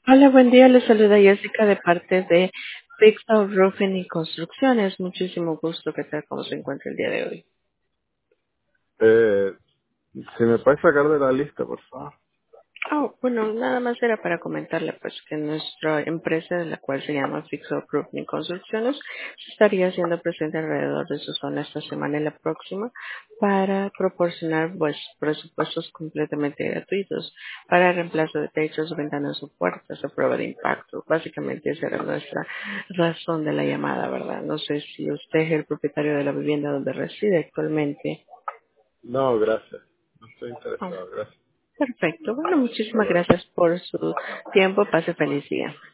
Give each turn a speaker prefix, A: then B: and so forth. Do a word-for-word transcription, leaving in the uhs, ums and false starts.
A: Hola, buen día. Les saluda Jessica de parte de Pixel Roofing y Construcciones. Muchísimo gusto que tal como se encuentra el día de hoy.
B: Eh, si me puedes sacar de la lista, por favor.
A: Oh, bueno, nada más era para comentarle pues que nuestra empresa, de la cual se llama Pixel Roofing y Construcciones, se estaría haciendo presente alrededor de su zona esta semana y la próxima para proporcionar pues presupuestos completamente gratuitos para reemplazo de techos, ventanas o puertas a prueba de impacto. Básicamente esa era nuestra razón de la llamada, ¿verdad? No sé si usted es el propietario de la vivienda donde reside actualmente.
B: No, gracias. No estoy
A: Oh,
B: interesado, gracias.
A: perfecto. Bueno,
B: Hasta
A: muchísimas
B: luego.
A: gracias por su tiempo. Pase feliz día.